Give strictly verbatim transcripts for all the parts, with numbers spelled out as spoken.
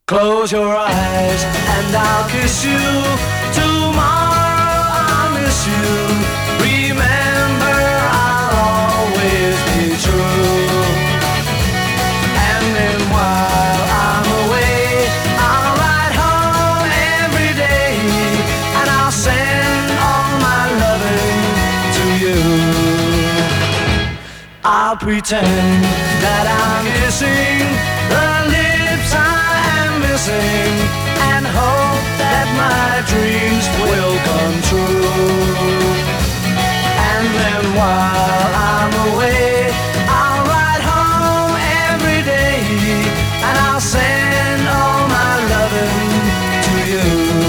Close your eyes and I'll kiss you. Tomorrow I'll miss you. Remember, I'll always be true. And then while I'm away, I'll ride home every day, and I'll send all my loving to you. I'll pretend that I'm kissing the lips I am missing, and hope that my dreams will come true. And then while I'm away, I'll ride home every day, and I'll send all my loving to you.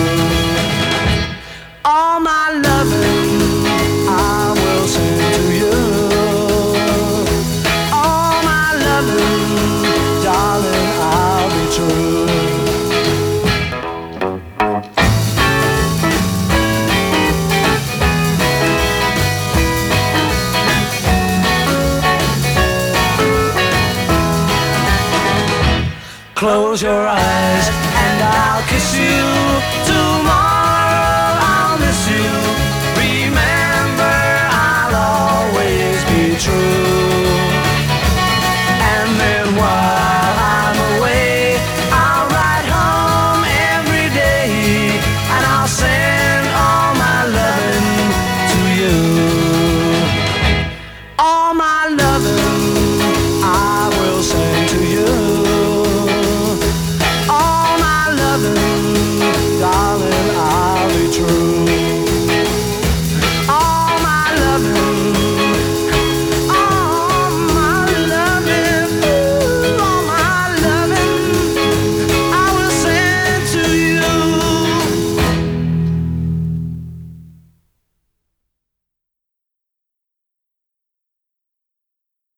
All my loving I will send to you. All my loving, darling, I'll be true. Close your eyes and I'll kiss you tomorrow.